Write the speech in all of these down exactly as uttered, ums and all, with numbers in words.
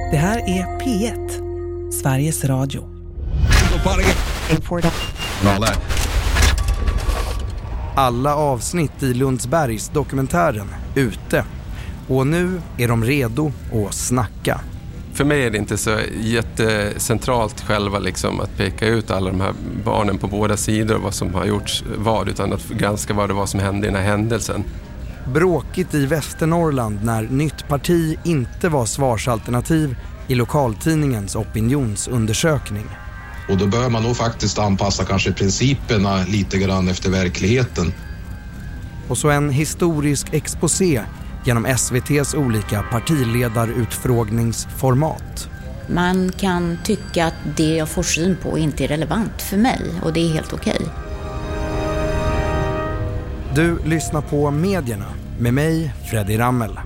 Det här är P ett, Sveriges Radio. Alla avsnitt i Lundsbergs dokumentären ute. Och nu är de redo att snacka. För mig är det inte så jättecentralt själva liksom att peka ut alla de här barnen på båda sidor och vad som har gjorts vad, utan att granska vad det var som hände i den här händelsen. Bråkigt i Västernorrland när Nytt parti inte var svarsalternativ i lokaltidningens opinionsundersökning. Och då bör man nog faktiskt anpassa kanske principerna lite grann efter verkligheten. Och så en historisk exposé genom S V T:s olika partiledarutfrågningsformat. Man kan tycka att det jag får syn på inte är relevant för mig, och det är helt okej. Du lyssnar på Medierna med mig, Freddy Rammel.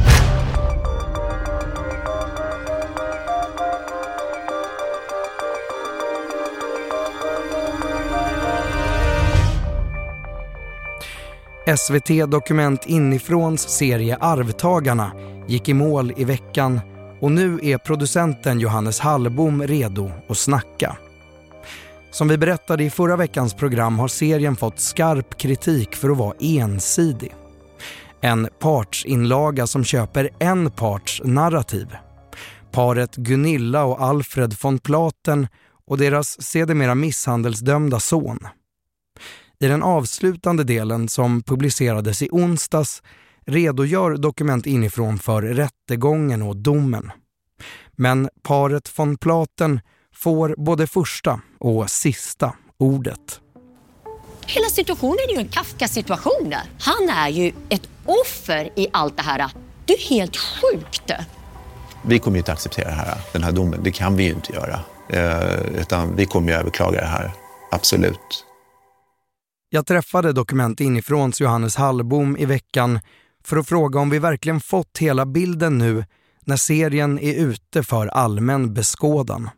S V T Dokument inifråns serie Arvtagarna gick i mål i veckan och nu är producenten Johannes Hallbom redo att snacka. Som vi berättade i förra veckans program har serien fått skarp kritik för att vara ensidig. En partsinlaga som köper en parts narrativ. Paret Gunilla och Alfred von Platen och deras sedermera misshandelsdömda son. I den avslutande delen som publicerades i onsdags redogör Dokument inifrån för rättegången och domen. Men paret von Platen får både första och sista ordet. Hela situationen är ju en Kafka-situation där. Han är ju ett offer i allt det här. Det är helt sjukt. Vi kommer ju inte acceptera det här, den här domen. Det kan vi ju inte göra. Eh, utan vi kommer ju överklaga det här. Absolut. Jag träffade Dokument inifråns Johannes Hallbom i veckan för att fråga om vi verkligen fått hela bilden nu när serien är ute för allmän beskådan.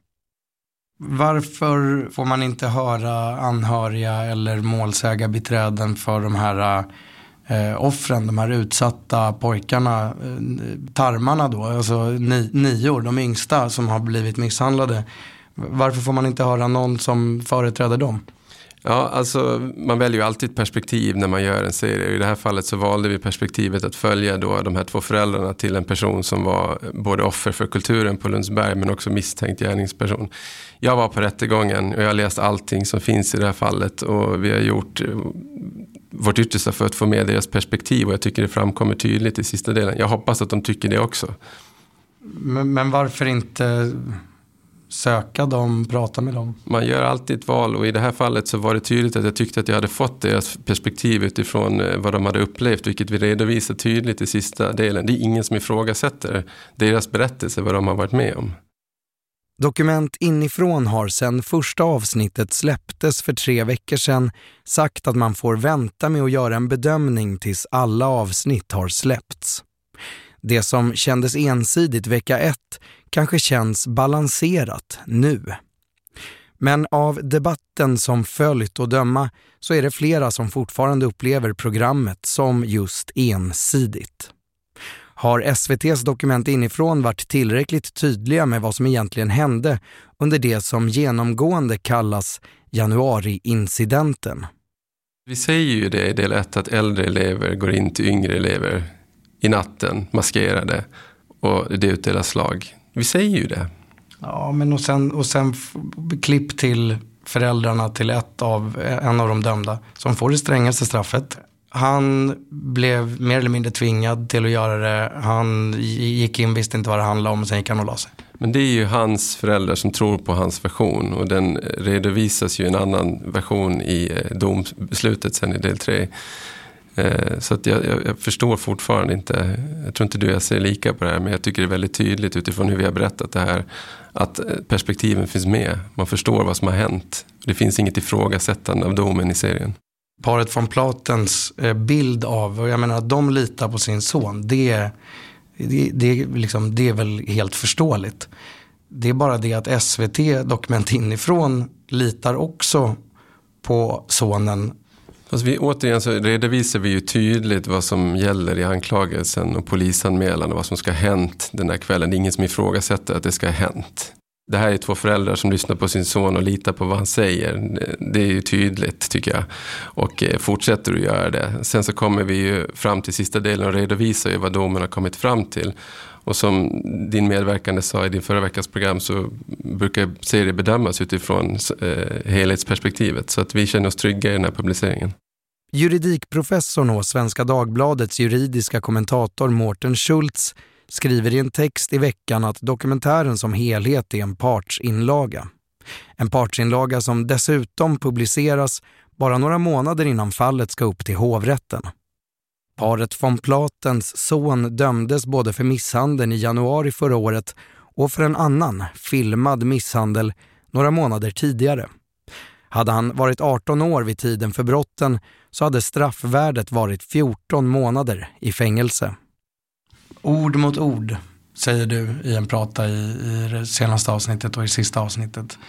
Varför får man inte höra anhöriga eller målsägarbiträden för de här eh, offren, de här utsatta pojkarna, eh, tarmarna då, alltså ni, nior, de yngsta som har blivit misshandlade. Varför får man inte höra någon som företräder dem? Ja, alltså man väljer ju alltid ett perspektiv när man gör en serie. I det här fallet så valde vi perspektivet att följa då de här två föräldrarna till en person som var både offer för kulturen på Lundsberg men också misstänkt gärningsperson. Jag var på rättegången och jag har läst allting som finns i det här fallet och vi har gjort vårt yttersta för att få med deras perspektiv och jag tycker det framkommer tydligt i sista delen. Jag hoppas att de tycker det också. Men, men varför inte söka dem, prata med dem? Man gör alltid ett val och i det här fallet så var det tydligt att jag tyckte att jag hade fått deras perspektiv utifrån vad de hade upplevt, vilket vi redovisar tydligt i sista delen. Det är ingen som ifrågasätter deras berättelse, vad de har varit med om. Dokument inifrån har sedan första avsnittet släpptes för tre veckor sedan sagt att man får vänta med att göra en bedömning tills alla avsnitt har släppts. Det som kändes ensidigt vecka ett kanske känns balanserat nu. Men av debatten som följt och döma så är det flera som fortfarande upplever programmet som just ensidigt. Har S V T:s Dokument inifrån varit tillräckligt tydliga med vad som egentligen hände under det som genomgående kallas januari-incidenten? Vi säger ju det i del ett att äldre elever går in till yngre elever i natten, maskerade, och det utdelas slag. Vi säger ju det. Ja, men och sen, och sen f- klipp till föräldrarna till ett av, en av de dömda som får det strängaste straffet. Han blev mer eller mindre tvingad till att göra det. Han gick in, visste inte vad det handlade om och sen gick han och la sig. Men det är ju hans föräldrar som tror på hans version och den redovisas ju en annan version i domslutet sen i del tre. Så att jag, jag, jag förstår fortfarande inte, jag tror inte du och jag ser lika på det här, men jag tycker det är väldigt tydligt utifrån hur vi har berättat det här att perspektiven finns med, man förstår vad som har hänt. Det finns inget ifrågasättande av domen i serien. Paret von Platens bild av, och jag menar att de litar på sin son, det, det, det, liksom, det är väl helt förståeligt. Det är bara det att S V T Dokument inifrån litar också på sonen Fast vi, återigen så redovisar vi ju tydligt vad som gäller i anklagelsen och polisanmälan och vad som ska ha hänt den här kvällen. Det är ingen som ifrågasätter att det ska ha hänt. Det här är två föräldrar som lyssnar på sin son och litar på vad han säger. Det är ju tydligt tycker jag. Och fortsätter att göra det. Sen så kommer vi ju fram till sista delen och redovisar ju vad domen har kommit fram till. Och som din medverkande sa i din förra veckans program så brukar serien bedömas utifrån eh, helhetsperspektivet. Så att vi känner oss trygga i den här publiceringen. Juridikprofessorn och Svenska Dagbladets juridiska kommentator Mårten Schultz skriver i en text i veckan att dokumentären som helhet är en partsinlaga. En partsinlaga som dessutom publiceras bara några månader innan fallet ska upp till hovrätten. Paret von Platens son dömdes både för misshandeln i januari förra året och för en annan filmad misshandel några månader tidigare. Hade han varit arton år vid tiden för brotten så hade straffvärdet varit fjorton månader i fängelse. Ord mot ord, säger du i en prata i, i det senaste avsnittet och i sista avsnittet.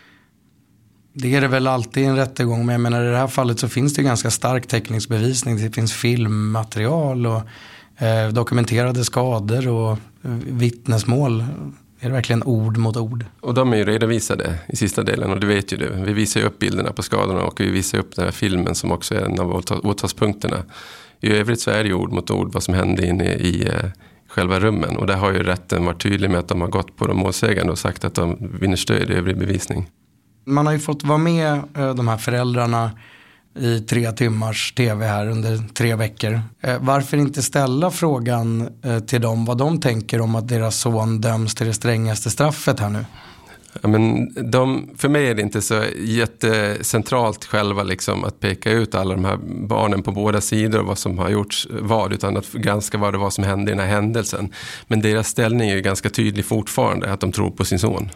Det är det väl alltid i en rättegång, men jag menar i det här fallet så finns det ganska stark teknisk bevisning. Det finns filmmaterial och eh, dokumenterade skador och eh, vittnesmål. Är det verkligen ord mot ord? Och de är ju redovisade i sista delen och det vet ju du. Vi visar ju upp bilderna på skadorna och vi visar upp den här filmen som också är en av åtalspunkterna. I övrigt så är det ju ord mot ord vad som hände inne i eh, själva rummen. Och där har ju rätten varit tydlig med att de har gått på de målsägande och sagt att de vinner stöd i övrig bevisning. Man har ju fått vara med eh, de här föräldrarna i tre timmars tv här under tre veckor. Eh, varför inte ställa frågan eh, till dem vad de tänker om att deras son döms till det strängaste straffet här nu? Ja, men de, för mig är det inte så jättecentralt själva liksom, att peka ut alla de här barnen på båda sidor och vad som har gjorts vad, utan att granska vad det var som hände i den här händelsen. Men deras ställning är ju ganska tydlig fortfarande, att de tror på sin son.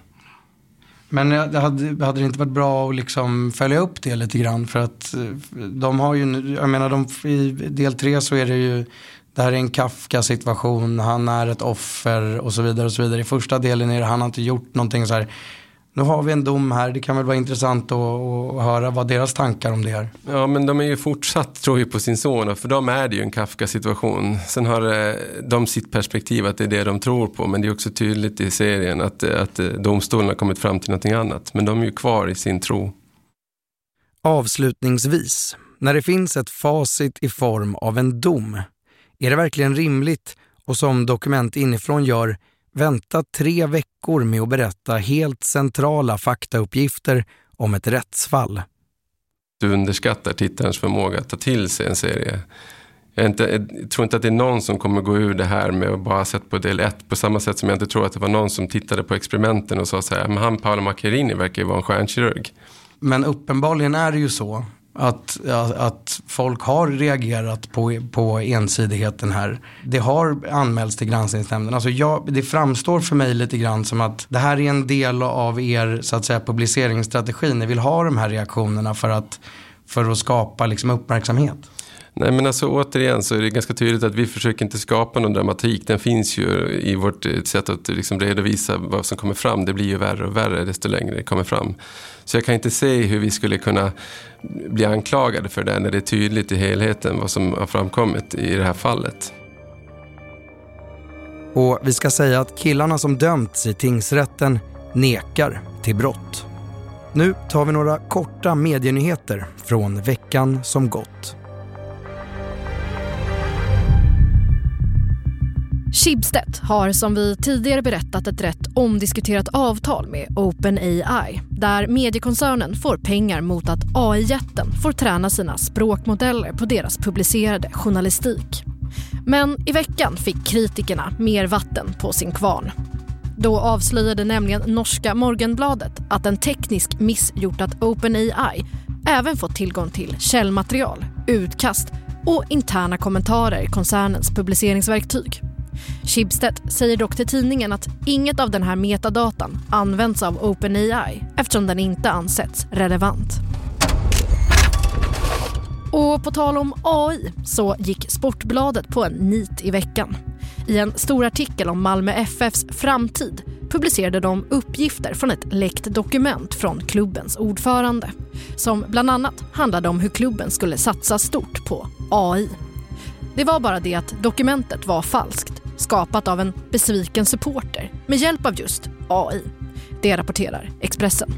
Men det hade, hade det inte varit bra att liksom följa upp det lite grann, för att de har ju, jag menar de, i del tre så är det ju, det här är en Kafka-situation, han är ett offer och så vidare och så vidare. I första delen är det, han har inte gjort någonting så här, nu har vi en dom här, det kan väl vara intressant att, att höra vad deras tankar om det är. Ja, men de är ju fortsatt, tror jag, på sin son, och för dem är det ju en Kafka-situation. Sen har de sitt perspektiv att det är det de tror på, men det är också tydligt i serien att, att domstolen har kommit fram till någonting annat. Men de är ju kvar i sin tro. Avslutningsvis, när det finns ett facit i form av en dom, är det verkligen rimligt, och som Dokument inifrån gör, vänta tre veckor med att berätta helt centrala faktauppgifter om ett rättsfall? Du underskattar tittarens förmåga att ta till sig en serie. Jag, inte, jag tror inte att det är någon som kommer gå ur det här med att bara sett på del ett, på samma sätt som jag inte tror att det var någon som tittade på experimenten och sa så här, men han Paolo Macchiarini verkar ju vara en stjärnkirurg. Men uppenbarligen är det ju så att, att folk har reagerat på, på ensidigheten här. Det har anmälts till granskningsnämnden. Alltså jag, det framstår för mig lite grann som att det här är en del av er, så att säga, publiceringsstrategi. Ni vill ha de här reaktionerna för att, för att skapa liksom uppmärksamhet. Nej, men alltså återigen så är det ganska tydligt att vi försöker inte skapa någon dramatik. Den finns ju i vårt sätt att liksom redovisa vad som kommer fram. Det blir ju värre och värre desto längre det kommer fram. Så jag kan inte se hur vi skulle kunna bli anklagade för det när det är tydligt i helheten vad som har framkommit i det här fallet. Och vi ska säga att killarna som dömts i tingsrätten nekar till brott. Nu tar vi några korta medienyheter från veckan som gått. Schibsted har som vi tidigare berättat ett rätt omdiskuterat avtal med OpenAI där mediekoncernen får pengar mot att A I-jätten får träna sina språkmodeller på deras publicerade journalistik. Men i veckan fick kritikerna mer vatten på sin kvarn. Då avslöjade nämligen norska Morgenbladet att en teknisk miss gjort att OpenAI även fått tillgång till källmaterial, utkast och interna kommentarer i koncernens publiceringsverktyg. Schibsted säger dock till tidningen att inget av den här metadatan används av OpenAI eftersom den inte ansetts relevant. Och på tal om A I så gick Sportbladet på en nit i veckan. I en stor artikel om Malmö F F:s framtid publicerade de uppgifter från ett läckt dokument från klubbens ordförande som bland annat handlade om hur klubben skulle satsa stort på A I. Det var bara det att dokumentet var falskt, skapat av en besviken supporter med hjälp av just A I. Det rapporterar Expressen.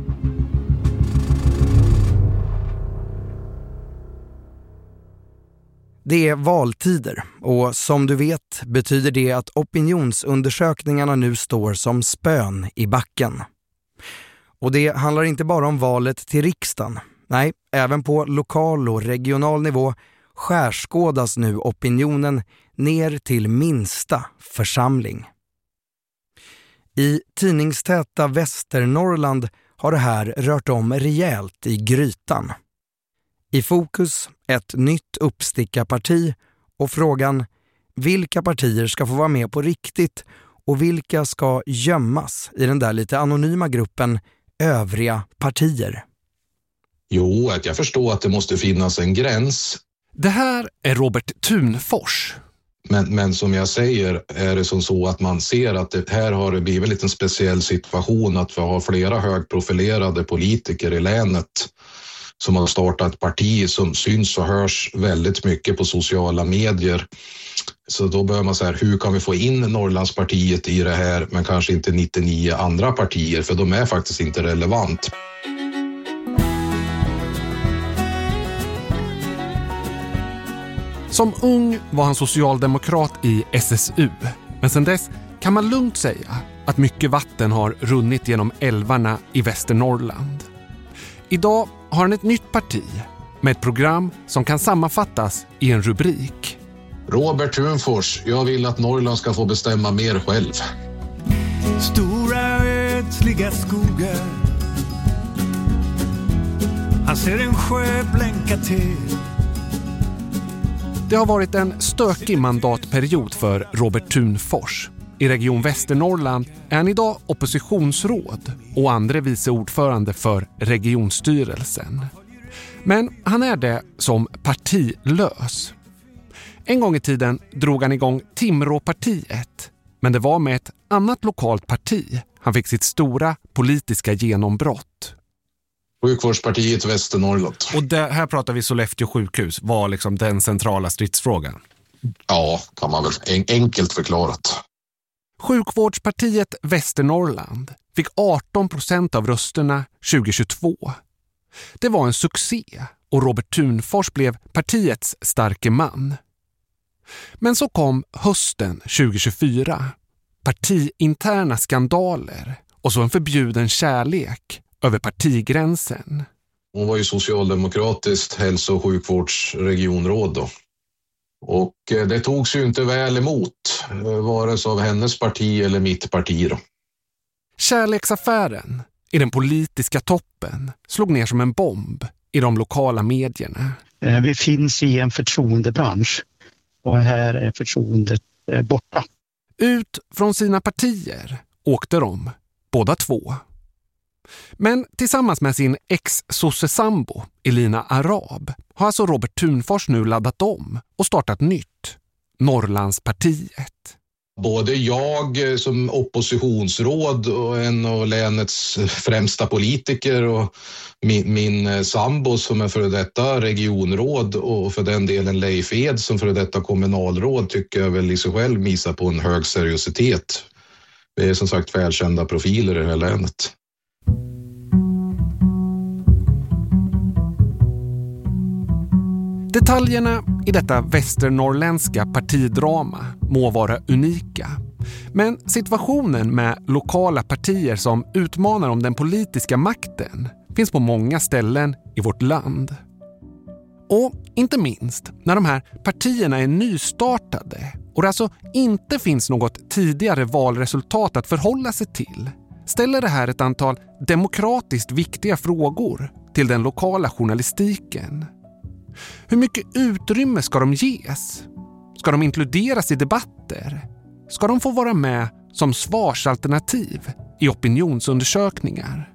Det är valtider och som du vet betyder det att opinionsundersökningarna nu står som spön i backen. Och det handlar inte bara om valet till riksdagen. Nej, även på lokal och regional nivå skärskådas nu opinionen ner till minsta församling. I tidningstäta Västernorrland har det här rört om rejält i grytan. I fokus ett nytt uppstickarparti och frågan vilka partier ska få vara med på riktigt och vilka ska gömmas i den där lite anonyma gruppen övriga partier. Jo, att jag förstår att det måste finnas en gräns. Det här är Robert Thunfors. Men, men som jag säger är det som så att man ser att det här har det blivit en liten speciell situation att vi har flera högprofilerade politiker i länet som har startat ett parti som syns och hörs väldigt mycket på sociala medier. Så då börjar man säga, hur kan vi få in Norrlandspartiet i det här men kanske inte nittionio andra partier, för de är faktiskt inte relevant. Som ung var han socialdemokrat i S S U, men sedan dess kan man lugnt säga att mycket vatten har runnit genom älvarna i Västernorrland. Idag har han ett nytt parti med ett program som kan sammanfattas i en rubrik. Robert Thunfors, jag vill att Norrland ska få bestämma mer själv. Stora ödsliga skogar. Han ser en sjö blänka till. Det har varit en stökig mandatperiod för Robert Thunfors. I Region Västernorrland är han idag oppositionsråd och andre vice ordförande för regionstyrelsen. Men han är det som partilös. En gång i tiden drog han igång Timråpartiet, men det var med ett annat lokalt parti han fick sitt stora politiska genombrott. Sjukvårdspartiet Västernorrland. Och det, här pratar vi Sollefteå sjukhus, var liksom den centrala stridsfrågan. Ja, kan man väl en, enkelt förklarat. Sjukvårdspartiet Västernorrland fick arton procent av rösterna tjugohundratjugotvå. Det var en succé och Robert Thunfors blev partiets starke man. Men så kom hösten tjugohundratjugofyra. Partiinterna skandaler och så en förbjuden kärlek över partigränsen. Hon var ju socialdemokratiskt hälso- och sjukvårdsregionråd då. Och det togs ju inte väl emot, vare sig av hennes parti eller mitt parti då. Kärleksaffären i den politiska toppen slog ner som en bomb i de lokala medierna. Vi finns i en förtroendebransch och här är förtroendet borta. Ut från sina partier åkte de, båda två. Men tillsammans med sin ex-sossesambo Elina Arab har alltså Robert Thunfors nu laddat om och startat nytt, Norrlandspartiet. Både jag som oppositionsråd och en av länets främsta politiker och min, min sambo som är för detta regionråd och för den delen Leif Ed som för detta kommunalråd tycker jag väl i sig själv visar på en hög seriositet. Det är som sagt välkända profiler i det här länet. Detaljerna i detta västernorrländska partidrama må vara unika. Men situationen med lokala partier som utmanar om den politiska makten finns på många ställen i vårt land. Och inte minst när de här partierna är nystartade och det alltså inte finns något tidigare valresultat att förhålla sig till, ställer det här ett antal demokratiskt viktiga frågor till den lokala journalistiken. Hur mycket utrymme ska de ges? Ska de inkluderas i debatter? Ska de få vara med som svarsalternativ i opinionsundersökningar?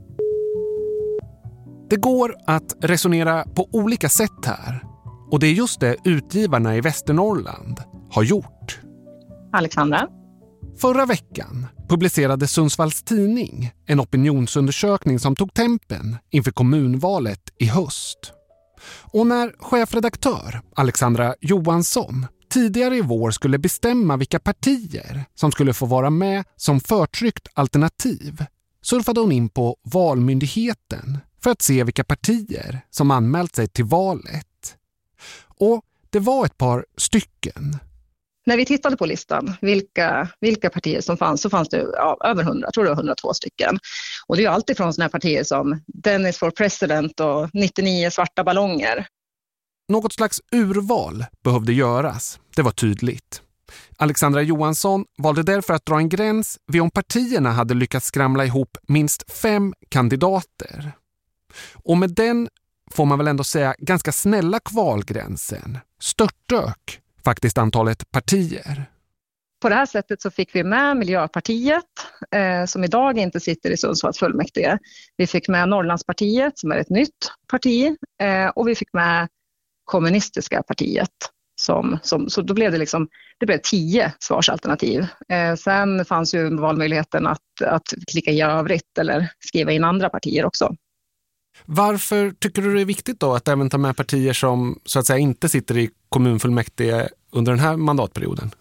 Det går att resonera på olika sätt här. Och det är just det utgivarna i Västernorrland har gjort. Alexandra. Förra veckan publicerade Sundsvalls Tidning en opinionsundersökning som tog tempen inför kommunvalet i höst. Och när chefredaktör Alexandra Johansson tidigare i vår skulle bestämma vilka partier som skulle få vara med som förtryckt alternativ surfade hon in på Valmyndigheten för att se vilka partier som anmält sig till valet. Och det var ett par stycken. När vi tittade på listan, vilka, vilka partier som fanns, så fanns det ja, över hundra, jag tror det var hundratvå stycken. Och det är ju alltid från sådana här partier som Dennis for President och nittionio svarta ballonger. Något slags urval behövde göras, det var tydligt. Alexandra Johansson valde därför att dra en gräns vid om partierna hade lyckats skramla ihop minst fem kandidater. Och med den, får man väl ändå säga, ganska snälla kvalgränsen störtök faktiskt antalet partier. På det här sättet så fick vi med Miljöpartiet eh, som idag inte sitter i Sundsvalls fullmäktige. Vi fick med Norrlandspartiet som är ett nytt parti eh, och vi fick med Kommunistiska partiet. Som, som, så då blev det liksom, det blev tio svarsalternativ. Eh, sen fanns ju valmöjligheten att, att klicka i övrigt eller skriva in andra partier också. Varför tycker du det är viktigt då att även ta med partier som så att säga inte sitter i kommunfullmäktige under den här mandatperioden?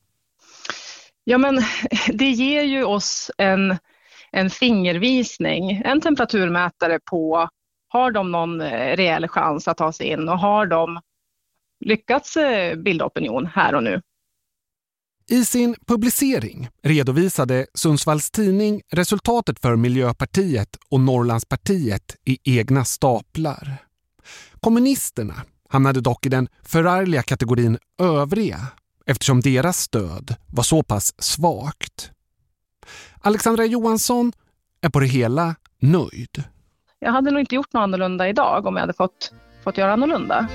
Ja, men det ger ju oss en, en fingervisning, en temperaturmätare på har de någon rejäl chans att ta sig in och har de lyckats bilda opinion här och nu. I sin publicering redovisade Sundsvalls Tidning resultatet för Miljöpartiet och Norrlandspartiet i egna staplar. Kommunisterna hamnade dock i den förargliga kategorin övriga eftersom deras stöd var så pass svagt. Alexandra Johansson är på det hela nöjd. Jag hade nog inte gjort något annorlunda idag om jag hade fått, fått göra annorlunda.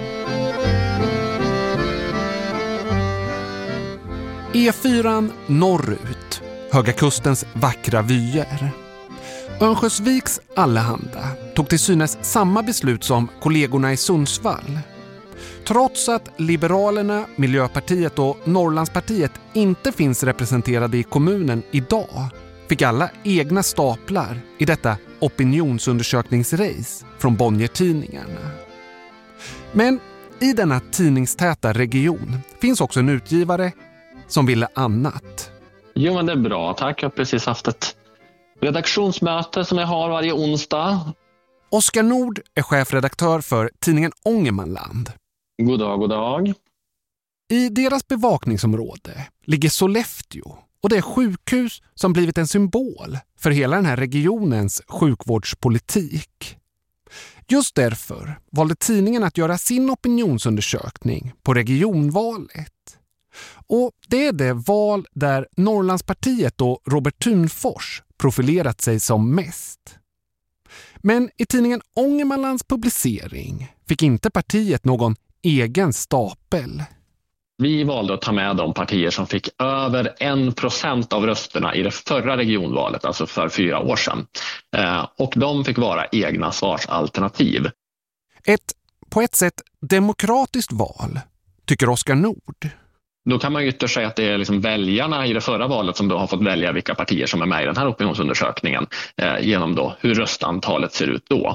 E fyra norrut, Höga kustens vackra vyer. Örnsköldsviks Allehanda tog till synes samma beslut som kollegorna i Sundsvall. Trots att Liberalerna, Miljöpartiet och Norrlandspartiet inte finns representerade i kommunen idag fick alla egna staplar i detta opinionsundersökningsrace från Bonnier-tidningarna. Men i denna tidningstäta region finns också en utgivare som ville annat. Jo, men det är bra. Tack. Jag har precis haft ett redaktionsmöte som jag har varje onsdag. Oskar Nord är chefredaktör för tidningen Ångermanland. God dag, god dag. I deras bevakningsområde ligger Sollefteå och det är sjukhus som blivit en symbol för hela den här regionens sjukvårdspolitik. Just därför valde tidningen att göra sin opinionsundersökning på regionvalet. Och det är det val där Norrlandspartiet och Robert Thunfors profilerat sig som mest. Men i tidningen Ångermanlands publicering fick inte partiet någon egen stapel. Vi valde att ta med de partier som fick över en procent av rösterna i det förra regionvalet, alltså för fyra år sedan. Eh, och de fick vara egna svarsalternativ. Ett på ett sätt demokratiskt val, tycker Oskar Nord. Då kan man ju ytterst säga att det är liksom väljarna i det förra valet som då har fått välja vilka partier som är med i den här opinionsundersökningen eh, genom då hur röstantalet ser ut då.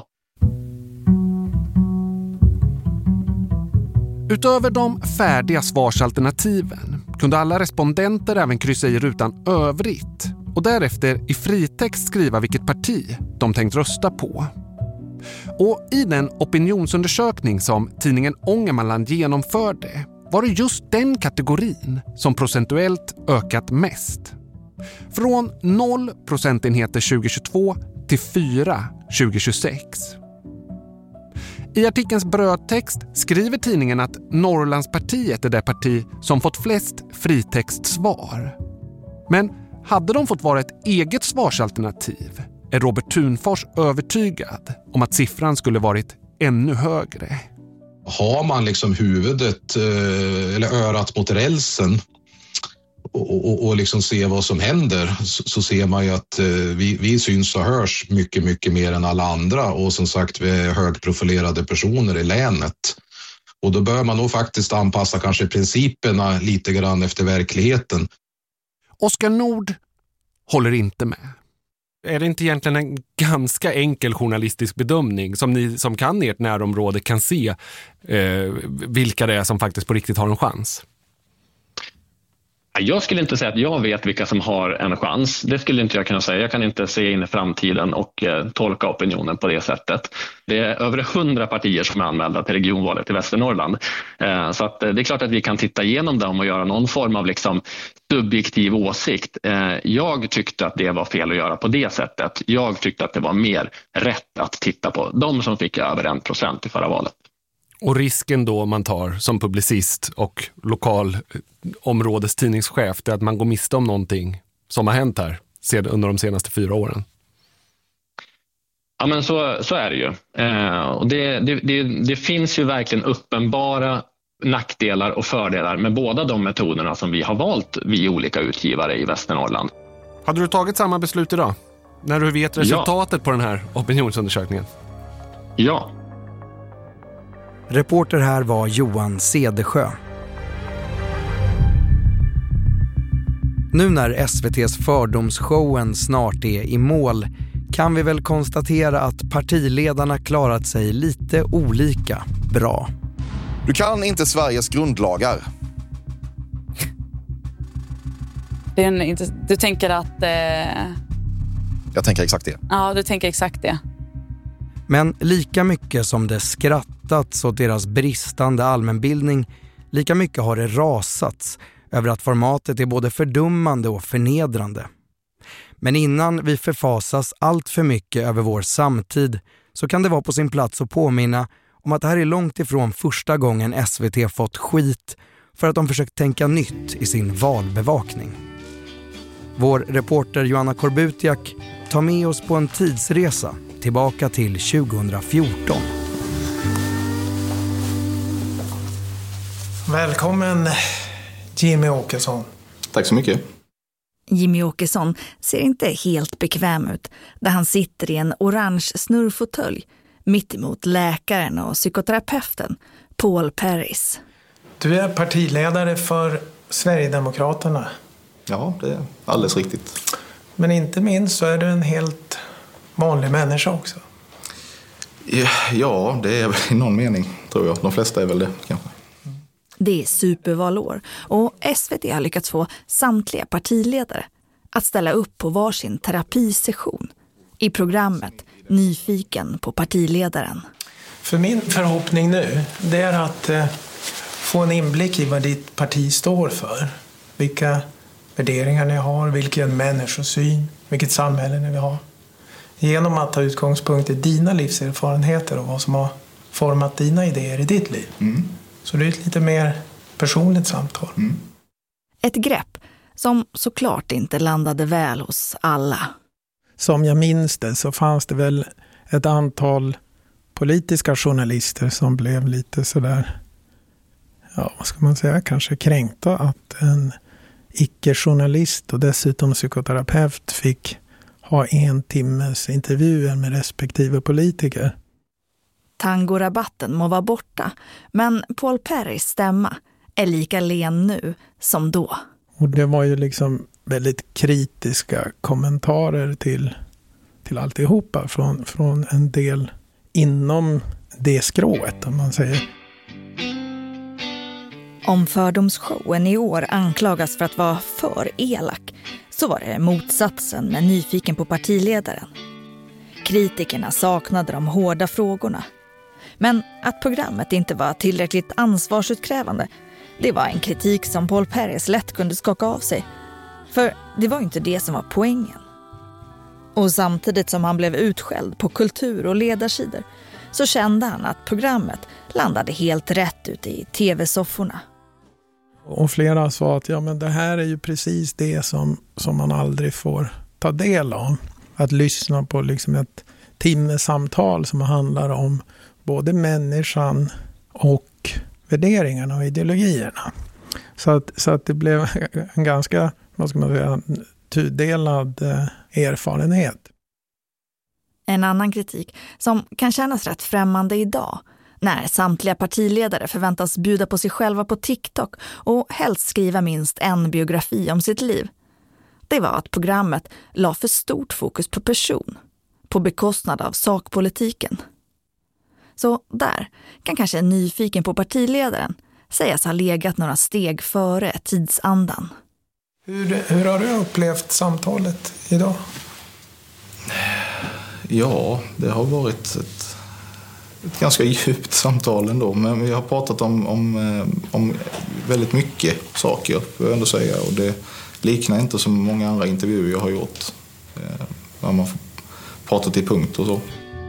Utöver de färdiga svarsalternativen kunde alla respondenter även kryssa i rutan övrigt och därefter i fritext skriva vilket parti de tänkt rösta på. Och i den opinionsundersökning som tidningen Ångermanland genomförde var det just den kategorin som procentuellt ökat mest. Från noll procentenheter tjugohundratjugotvå till fyra tjugohundratjugosex. I artikelns brödtext skriver tidningen att Norrlandspartiet är det parti som fått flest fritextsvar. Men hade de fått vara ett eget svarsalternativ är Robert Thunfors övertygad om att siffran skulle varit ännu högre. Har man liksom huvudet eller örat mot rälsen och, och, och liksom ser vad som händer så, så ser man ju att vi, vi syns och hörs mycket, mycket mer än alla andra och som sagt vi är högprofilerade personer i länet. Och då bör man nog faktiskt anpassa kanske principerna lite grann efter verkligheten. Oskar Nord håller inte med. Är det inte egentligen en ganska enkel journalistisk bedömning som ni som kan ert närområde kan se eh, vilka det är som faktiskt på riktigt har en chans? Jag skulle inte säga att jag vet vilka som har en chans. Det skulle inte jag kunna säga. Jag kan inte se in i framtiden och eh, tolka opinionen på det sättet. Det är över hundra partier som är anmälda till regionvalet i Västernorrland. Eh, så att, eh, det är klart att vi kan titta igenom dem och göra någon form av liksom, subjektiv åsikt. Eh, jag tyckte att det var fel att göra på det sättet. Jag tyckte att det var mer rätt att titta på de som fick över en procent i förra valet. Och risken då man tar som publicist och lokal områdestidningschef är att man går miste om någonting som har hänt här under de senaste fyra åren. Ja, men så, så är det ju. Eh, och det, det, det, det finns ju verkligen uppenbara nackdelar och fördelar med båda de metoderna som vi har valt vi olika utgivare i Västernorrland. Hade du tagit samma beslut idag? När du vet resultatet ja. på den här opinionsundersökningen? Ja. Reporter här var Johan Cedersjö. Nu när S V T:s fördomsshowen snart är i mål kan vi väl konstatera att partiledarna klarat sig lite olika bra. Du kan inte Sveriges grundlagar. Det är en, inte, du tänker att... Eh... Jag tänker exakt det. Ja, du tänker exakt det. Men lika mycket som det skrattats åt deras bristande allmänbildning, lika mycket har det rasats över att formatet är både fördummande och förnedrande. Men innan vi förfasas allt för mycket över vår samtid så kan det vara på sin plats att påminna om att det här är långt ifrån första gången S V T fått skit för att de försökt tänka nytt i sin valbevakning. Vår reporter Joanna Korbutiak tar med oss på en tidsresa tillbaka till tjugohundrafjorton. Välkommen Jimmy Åkesson. Tack så mycket. Jimmy Åkesson ser inte helt bekväm ut där han sitter i en orange snurrfåtölj mitt emot läkaren och psykoterapeuten Paul Paris. Du är partiledare för Sverigedemokraterna. Ja, det är alldeles riktigt. Men inte minst så är du en helt vanlig människa också. Ja, det är väl i någon mening, tror jag. De flesta är väl det, kanske. Det är supervalår och S V T har lyckats få samtliga partiledare att ställa upp på varsin terapisession i programmet Nyfiken på partiledaren. För min förhoppning nu, det är att eh, få en inblick i vad ditt parti står för. Vilka värderingar ni har, vilken människosyn, vilket samhälle ni vill ha. Genom att ta utgångspunkt i dina livserfarenheter och vad som har format dina idéer i ditt liv. Mm. Så det är ett lite mer personligt samtal. Mm. Ett grepp som såklart inte landade väl hos alla. Som jag minns det så fanns det väl ett antal politiska journalister som blev lite sådär, ja vad ska man säga, kanske kränkta att en icke-journalist och dessutom psykoterapeut fick ha en timmes intervjuer med respektive politiker. Tangorabatten må vara borta, men Paul Paris stämma är lika len nu som då. Och det var ju liksom väldigt kritiska kommentarer till, till alltihopa från, från en del inom det skrået, om man säger. Om fördomsshowen i år anklagas för att vara för elak så var det motsatsen med Nyfiken på partiledaren. Kritikerna saknade de hårda frågorna. Men att programmet inte var tillräckligt ansvarsutkrävande, det var en kritik som Paul Paris lätt kunde skaka av sig. För det var inte det som var poängen. Och samtidigt som han blev utskälld på kultur- och ledarsidor så kände han att programmet landade helt rätt ute i tv-sofforna. Och flera sa att ja, men det här är ju precis det som, som man aldrig får ta del av. Att lyssna på liksom ett timmesamtal som handlar om både människan och värderingarna och ideologierna. Så att, så att det blev en ganska, vad ska man säga, tudelad erfarenhet. En annan kritik som kan kännas rätt främmande idag, när samtliga partiledare förväntas bjuda på sig själva på TikTok och helst skriva minst en biografi om sitt liv, det var att programmet la för stort fokus på person, på bekostnad av sakpolitiken. Så där kan kanske en nyfiken på partiledaren sägas ha legat några steg före tidsandan. Hur, hur har du upplevt samtalet idag? Ja, det har varit ett, ett ganska djupt samtal ändå. Men vi har pratat om, om, om väldigt mycket saker, får jag ändå säga. Och det liknar inte som många andra intervjuer jag har gjort. Där man får prata till punkt och så.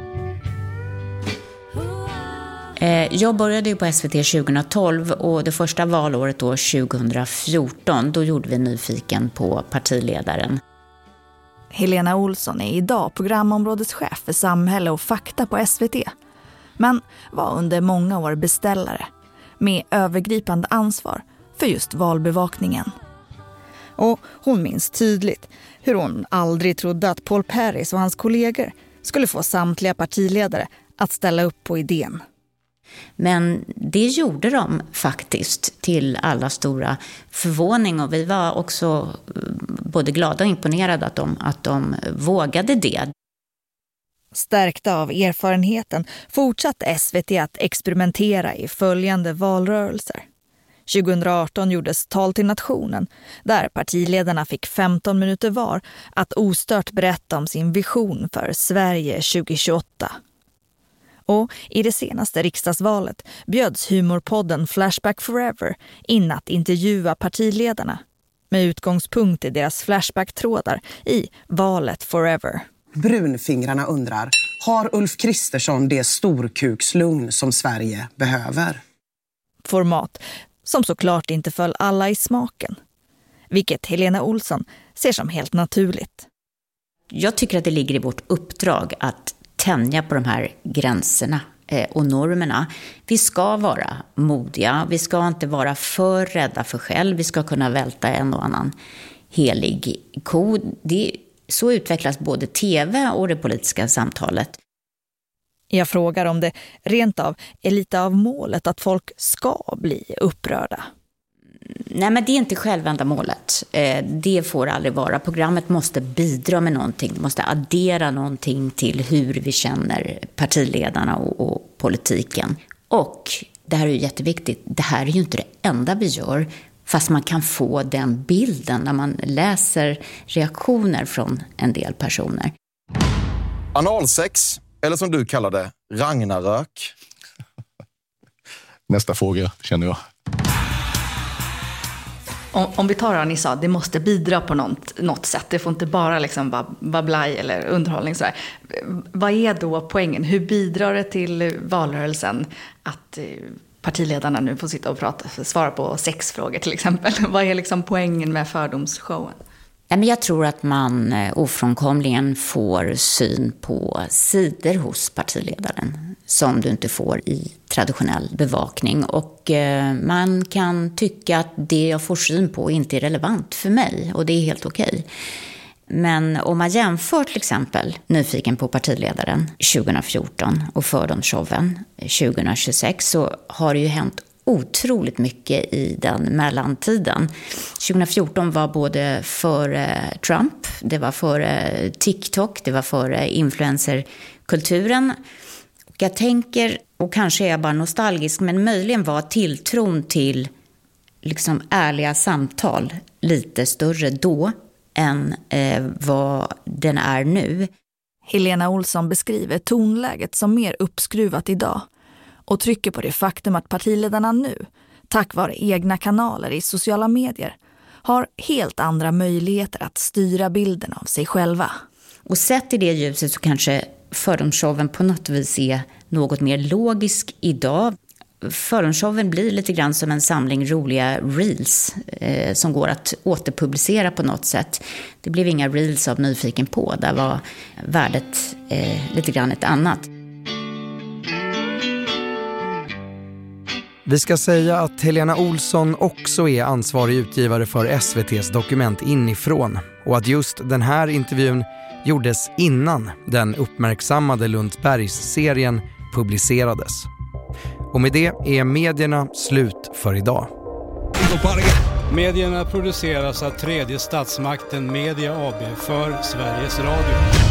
Jag började ju på S V T tjugohundratolv och det första valåret då tjugohundrafjorton, då gjorde vi Nyfiken på partiledaren. Helena Olsson är idag programområdeschef för samhälle och fakta på S V T. Men var under många år beställare med övergripande ansvar för just valbevakningen. Och hon minns tydligt hur hon aldrig trodde att Paul Paris och hans kollegor skulle få samtliga partiledare att ställa upp på idén. Men det gjorde de faktiskt till alla stora förvåning, och vi var också både glada och imponerade att de, att de vågade det. Stärkta av erfarenheten fortsatte S V T att experimentera i följande valrörelser. tjugohundraarton gjordes Tal till nationen, där partiledarna fick femton minuter var att ostört berätta om sin vision för Sverige tjugohundratjugoåtta. Och i det senaste riksdagsvalet bjöds humorpodden Flashback Forever in att intervjua partiledarna med utgångspunkt i deras flashbacktrådar i Valet Forever. Brunfingrarna undrar, har Ulf Kristersson det storkukslugn som Sverige behöver? Format som såklart inte föll alla i smaken, vilket Helena Olsson ser som helt naturligt. Jag tycker att det ligger i vårt uppdrag att tänja på de här gränserna och normerna. Vi ska vara modiga, vi ska inte vara för rädda för själv, vi ska kunna välta en och annan helig ko. Det, så utvecklas både tv och det politiska samtalet. Jag frågar om det rent av är lite av målet att folk ska bli upprörda. Nej, men det är inte självända målet. Det får aldrig vara. Programmet måste bidra med någonting. Det måste addera någonting till hur vi känner partiledarna och, och politiken. Och det här är ju jätteviktigt. Det här är ju inte det enda vi gör. Fast man kan få den bilden när man läser reaktioner från en del personer. Analsex, eller som du kallar det, Ragnarök. Nästa fråga, känner jag. Om, om vi tar det ni sa, det måste bidra på något, något sätt. Det får inte bara liksom vara bablaj eller underhållning. Så här. Vad är då poängen? Hur bidrar det till valrörelsen att partiledarna nu får sitta och prata, svara på sexfrågor till exempel? Vad är liksom poängen med fördomsshowen? Jag tror att man ofrånkomligen får syn på sidor hos partiledaren som du inte får i traditionell bevakning. Och man kan tycka att det jag får syn på inte är relevant för mig, och det är helt okej. Men om man jämför till exempel Nyfiken på partiledaren tjugohundrafjorton och Fördomsshowen tjugohundratjugosex, så har det ju hänt otroligt mycket i den mellantiden. tjugohundrafjorton var både före Trump, det var före TikTok, det var före influencerkulturen. Och jag tänker, och kanske är jag bara nostalgisk, men möjligen var tilltron till liksom ärliga samtal lite större då än eh, vad den är nu. Helena Olsson beskriver tonläget som mer uppskruvat idag och trycker på det faktum att partiledarna nu, tack vare egna kanaler i sociala medier, har helt andra möjligheter att styra bilden av sig själva. Och sett i det ljuset så kanske Fördomsshowen på något vis är något mer logisk idag. Fördomsshowen blir lite grann som en samling roliga reels eh, som går att återpublicera på något sätt. Det blev inga reels av Nyfiken på, där var värdet eh, lite grann ett annat. Vi ska säga att Helena Olsson också är ansvarig utgivare för S V T:s Dokument inifrån, och att just den här intervjun gjordes innan den uppmärksammade Lundsbergs-serien publicerades. Och med det är medierna slut för idag. Medierna produceras av tredje statsmakten Media A B för Sveriges Radio.